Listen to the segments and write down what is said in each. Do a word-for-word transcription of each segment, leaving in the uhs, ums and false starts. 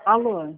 Alô?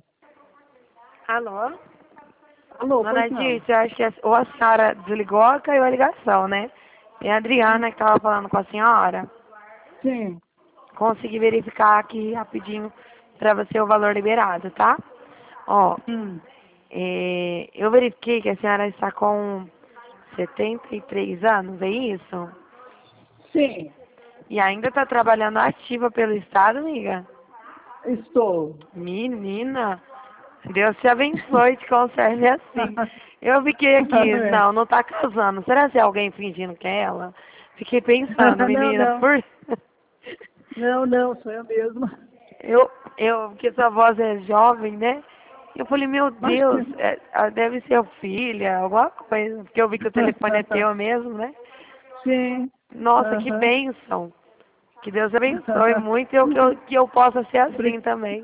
Alô? Alô, Dona pois não. Dirce, eu acho que a, ou a senhora desligou ou caiu a ligação, né? É a Adriana que estava falando com a senhora. Sim. Consegui verificar aqui rapidinho para você o valor liberado, tá? Ó, Hum. é, eu verifiquei que a senhora está com setenta e três anos, é isso? Sim, E ainda está trabalhando ativa pelo Estado, amiga? estou. Menina, Deus te abençoe e te conserve assim. Eu fiquei aqui, não, não tá casando. Será que é alguém fingindo que é ela? Fiquei pensando, Não, menina, não. por... Não, não, sou eu mesma. Eu, eu, porque sua voz é jovem, né? Eu falei, meu Deus, Imagina. é, ah, deve ser filha, alguma coisa. Porque eu vi que o telefone é teu mesmo, né? Sim. Nossa, que Aham. bênção. Que Deus abençoe muito e eu, que, eu, que eu possa ser Obri- assim também.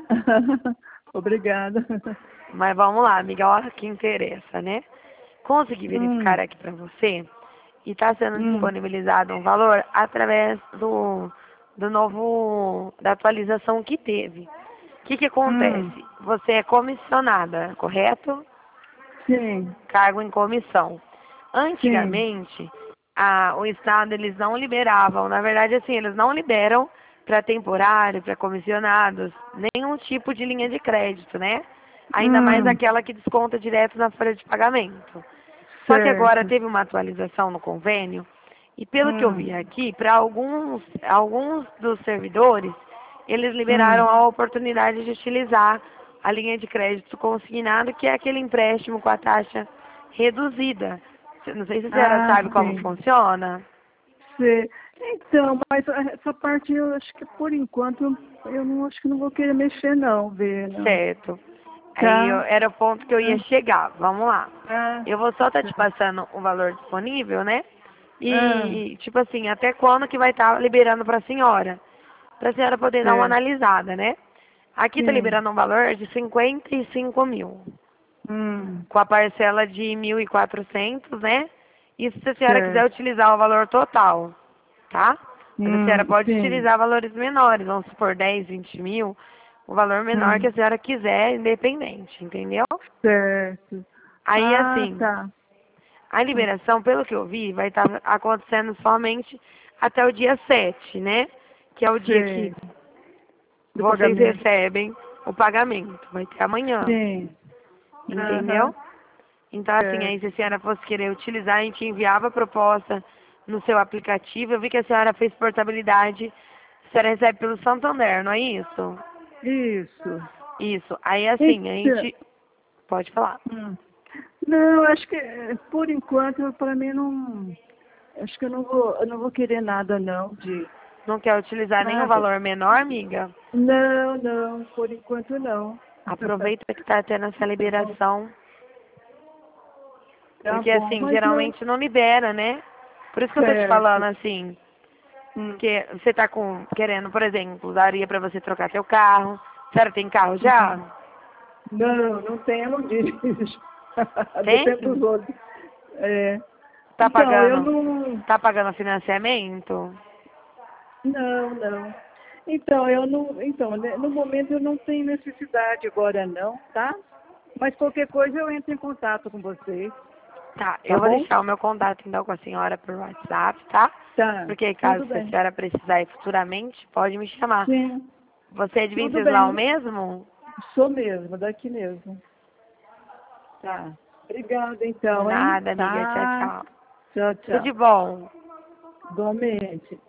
Obrigada. Mas vamos lá, amiga, a hora que interessa, né? Consegui verificar Hum, aqui para você e está sendo hum, disponibilizado um valor através do, do novo, da atualização que teve. O que que hum. acontece? Você é comissionada, correto? Sim, Cargo em comissão. sim. Antigamente, a, o Estado, eles não liberavam, na verdade, assim, eles não liberam para temporário, para comissionados, nenhum tipo de linha de crédito, né? Ainda mais Hum, aquela que desconta direto na folha de pagamento. Só que agora certo. teve uma atualização no convênio, e pelo que eu Hum, vi aqui, para alguns, alguns dos servidores, eles hum. liberaram a oportunidade de utilizar a linha de crédito consignado, que é aquele empréstimo com a taxa reduzida. Não sei se a senhora Ah, sabe como sim. funciona. Sei. Então, mas essa parte eu acho que por enquanto eu não acho que não vou querer mexer não, ver, não. Certo. Aí eu- Tá? era o ponto que eu ia Ah, chegar. Vamos lá. ah, Eu vou só estar te tá. passando o valor disponível, né? Ah, E, tipo assim, até quando que vai estar liberando para a senhora? Para a senhora poder dar uma certo. analisada, né? Aqui está Sim. liberando um valor de cinquenta e cinco mil, Hum, com a parcela de mil e quatrocentos, né? Isso se a senhora quiser certo. utilizar o valor total, tá? Mas a Hum, senhora pode sim. utilizar valores menores, vamos supor dez, vinte mil, o valor menor que Hum, a senhora quiser, independente, entendeu? certo. Aí, Ah, assim, tá. a Hum, liberação, pelo que eu vi, vai estar acontecendo somente até o dia sete, né? Que é o dia que sei. Do vocês pagamento. recebem o pagamento. Vai ter amanhã, Sim. entendeu? Aham, Então, assim, aí se a certo. senhora fosse querer utilizar, a gente enviava a proposta no seu aplicativo. Eu vi que a senhora fez portabilidade, a senhora recebe pelo Santander, não é isso? Isso. Isso. Aí, assim, a Então, gente... Pode falar. hum. Não, acho que eh, por enquanto para mim não. Acho que eu não vou, eu não vou querer nada não de. Não quer utilizar nenhum Sabe? valor menor, amiga? Não, não, por enquanto não. Aproveita que tá tendo essa Tá bom, liberação. tá Porque, bom, assim, mas eu. geralmente não libera, né? Por isso que eu tô te falando, Certo. assim, Hum, que você tá com, querendo, por exemplo, daria pra você trocar seu carro. A senhora tem carro já? hum. Não, não tem, não diz. Depende dos Tem? outros. É. Tá Então, eu pagando, não. tá pagando financiamento? Não, não. Então, eu não. Então, né, no momento eu não tenho necessidade agora não, tá? Mas qualquer coisa eu entro em contato com vocês, Tá, tá eu vou bom? deixar o meu contato então com a senhora por WhatsApp, tá? Tá, Porque caso tudo a bem. senhora precisar ir futuramente, pode me chamar. Sim, Você é de tudo Venceslau bem. mesmo? Sou mesmo, daqui mesmo. Tá. Obrigada então, hein? Nada, amiga. Tchau, Tá. tchau. Tchau, Tudo de tchau. bom. Igualmente.